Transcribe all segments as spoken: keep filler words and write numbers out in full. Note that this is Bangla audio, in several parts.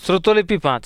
শ্রুতলিপি পাঁচ।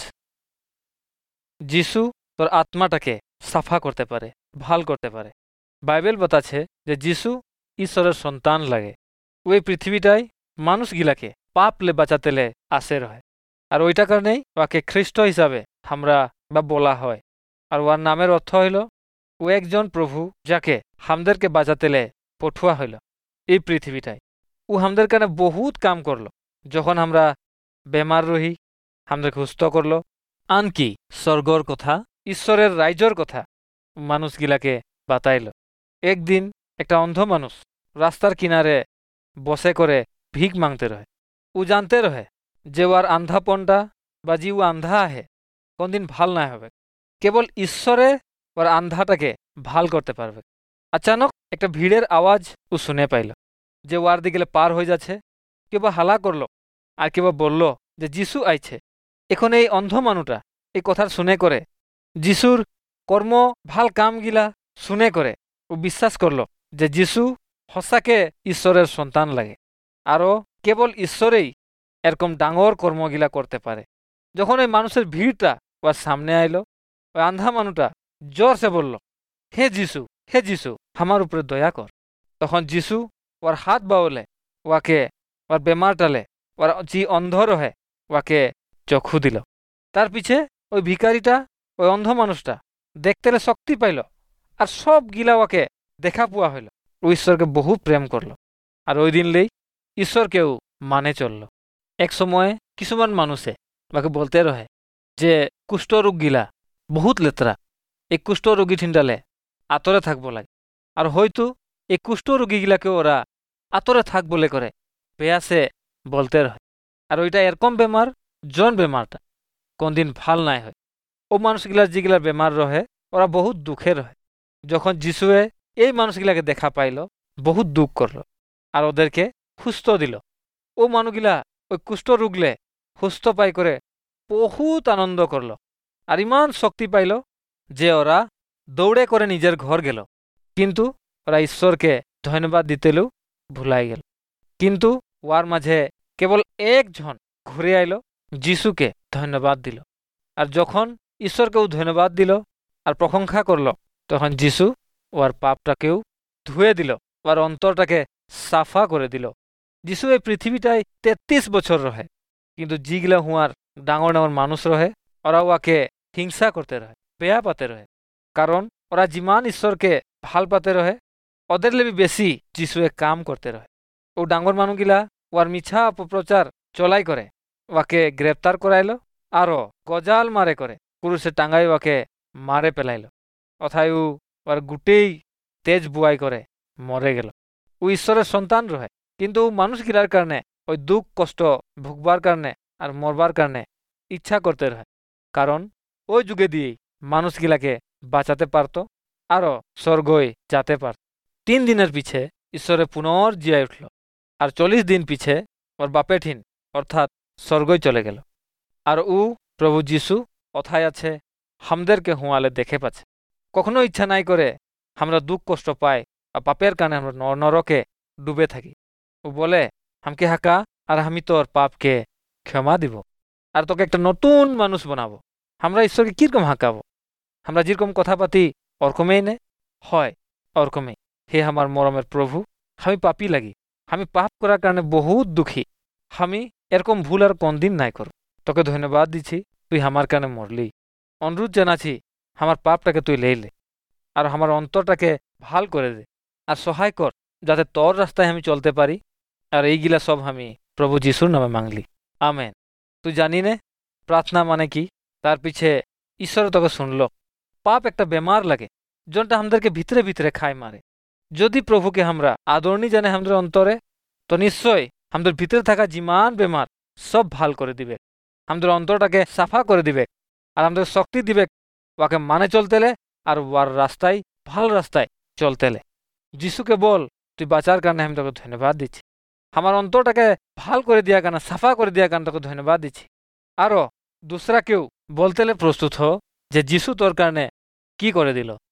যিশু তোর আত্মাটাকে সাফা করতে পারে, ভাল করতে পারে। বাইবেল বতাছে যে যিশু ঈশ্বরের সন্তান লাগে। ওই পৃথিবীটাই মানুষগিলাকে পাপলে বাঁচাতেলে আসে রহে। আর ওইটা কারণেই ওকে খ্রিস্ট হিসাবে আমরা বা বলা হয়। আর ওর নামের অর্থ হইল ও একজন প্রভু যাকে হামদেরকে বাঁচাতেলে পঠুয়া হইল এই পৃথিবীটাই। ও হামদের কারণে বহুত কাম করলো। যখন আমরা বেমার রহি হামদেরকে সুস্থ করলো। আনকি স্বর্গর কথা, ঈশ্বরের রাজ্যর কথা মানুষগিলাকে বাতাইল। একদিন একটা অন্ধ মানুষ রাস্তার কিনারে বসে করে ভিক মাংতে রহে। ও জানতে রহে যে ওর আন্ধাপনটা বা যে ও আন্ধা আহে কোনদিন ভাল না হবে। কেবল ঈশ্বরে ওর আন্ধাটাকে ভাল করতে পারবে। আচানক একটা ভিড়ের আওয়াজ ও শুনে পাইল যে ওয়ার দিকে পার হয়ে যাচ্ছে। কেউ বা হালা করলো আর কেউ বলল যে যিশু আইছে। এখন এই অন্ধ মানুষটা এই কথা শুনে করে যিশুর কর্ম ভাল কামগিলা শুনে করে ও বিশ্বাস করলো যে যিশু হসাকে ঈশ্বরের সন্তান লাগে। আরও কেবল ঈশ্বরেই এরকম ডাঙর কর্মগিলা করতে পারে। যখন ওই মানুষের ভিড়টা ওর সামনে আইলো, ওই আন্ধা মানুষটা জোরসে বলল, হে যিশু, হে যিশু, আমার উপরে দয়া কর। তখন যিশু ওর হাত বাউলে ওকে ওর বেমারটালে ওর যে অন্ধ রহে ওকে চক্ষু দিল। তার পিছে ওই ভিকারিটা, ওই অন্ধ মানুষটা দেখতেলে শক্তি পাইল আর সব গিলা ওকে দেখা পোয়া হইল। ও ঈশ্বরকে বহু প্রেম করলো আর ওই দিনলেই ঈশ্বরকেও মানে চলল। এক সময় কিছুমান মানুষে ওকে বলতে রহে যে কুষ্ঠরোগ গিলা বহুত লেতরা, এই কুষ্ঠরোগী ঠিন্ডালে আতরে থাকবো লাগে। আর হয়তো এই কুষ্ঠরোগীগিলাকে ওরা আতরে থাক বলে করে পেয়াসে বলতে রহে। আর ওইটা এরকম বেমার জন বেমারটা কোনদিন ভাল নাই হয়। ও মানুষগুলার যেগুলার বেমার রহে ওরা বহুত দুঃখে রহে। যখন যিশুয়ে এই মানুষগুলাকে দেখা পাইল বহুত দুঃখ করল আর ওদেরকে সুস্থ দিল। ও মানুষগুলা ওই কুষ্ঠ রুগলে সুস্থ পাই করে বহুত আনন্দ করল আর ইমান শক্তি পাইল যে ওরা দৌড়ে করে নিজের ঘর গেল। কিন্তু ওরা ঈশ্বরকে ধন্যবাদ দিতেলেও ভুলাই গেল। কিন্তু ওয়ার মাঝে কেবল একজন ঘুরে আইল, যিশুকে ধন্যবাদ দিল। আর যখন ঈশ্বরকেও ধন্যবাদ দিল আর প্রশংসা করল, তখন যিশু ওর পাপটাকেও ধুয়ে দিল, ওর অন্তরটাকে সাফা করে দিল। যিশু এই পৃথিবীটায় তেত্রিশ বছর রহে, কিন্তু যেগুলা হুয়ার ডাঙর ডাঙর মানুষ রহে ওরা ওকে হিংসা করতে রহে, পেয়া পাতে রহে। কারণ ওরা যিমান ঈশ্বরকে ভাল পাতে রহে ওদের লেবি বেশি যিশুয়ে কাম করতে রহে। ও ডাঙর মানুষগিলা ওর মিছা অপপ্রচার চলাই করে ওকে গ্রেপ্তার করাইল আরও গজাল মারে করে কুরুষে টাঙ্গাই ওকে মারে পেলাইল। অথায় ও ওর গুটেই তেজ বুয়াই করে মরে গেল। ও ঈশ্বরের সন্তান রহে, কিন্তু মানুষ গিলার কারণে ওই দুঃখ কষ্ট ভুগবার কারণে আর মরবার কারণে ইচ্ছা করতে রহে। কারণ ওই যুগে দিয়েই মানুষগিলাকে বাঁচাতে পারত আরও স্বর্গই যেতে পারত। তিন দিনের পিছে ঈশ্বরে পুনর জিয়াই উঠল আর চল্লিশ দিন পিছে ওর বাপে ঠিন অর্থাৎ স্বর্গই চলে গেল। আর ও প্রভু যিশু অথায় আছে, হামদেরকে হুঁয়ালে দেখে পাচ্ছে। কখনো ইচ্ছা নাই করে আমরা দুঃখ কষ্ট পাই আর পাপের কারণে আমরা নরকে ডুবে থাকি। ও বলে হামকে হাঁকা আর আমি তোর পাপকে ক্ষমা দিব আর তোকে একটা নতুন মানুষ বানাবো। আমরা ঈশ্বরকে কীরকম হাঁকাবো? আমরা যেরকম কথা পাতি ওরকমেই নে হয়, ওরকমেই। হে আমার মরমের প্রভু, আমি পাপি লাগি, আমি পাপ করার কারণে বহুত দুঃখী। আমি এরকম ভুল আর কোনদিন নাই করব। তোকে ধন্যবাদ দিছি, তুই আমার কারণে মরলি। অনুরোধ জানাছি আমার পাপটাকে তুই লেইলে আর আমার অন্তরটাকে ভাল করে দে আর সহায় কর যাতে তোর রাস্তায় আমি চলতে পারি। আর এইগুলা সব আমি প্রভু যিশুর নামে মাংলি, আমেন। তুই জানি নে প্রার্থনা মানে কি? তার পিছে ঈশ্বর তোকে শুনল। পাপ একটা বেমার লাগে যেটা আমাদেরকে ভিতরে ভিতরে খায় মারে। যদি প্রভুকে আমরা আদরণী জানে আমাদের অন্তরে, তো নিশ্চয় আমাদের ভিতরে থাকা যিমান বেমার সব ভাল করে দিবে, আমাদের অন্তরটাকে সাফা করে দিবে আর আমাদের শক্তি দিবে ওকে মানে চলতেলে আর ওয়ার রাস্তায় ভাল রাস্তায় চলতেলে। যিশুকে বল তুই বাঁচার কারণে আমি তোকে ধন্যবাদ দিচ্ছি, আমার অন্তরটাকে ভাল করে দেওয়ার কারণে সাফা করে দেওয়ার কারণে তোকে ধন্যবাদ দিচ্ছি। আরও দুসরা কেউ বলতেলে প্রস্তুত হ যে যিশু তোর কারণে কি করে দিল।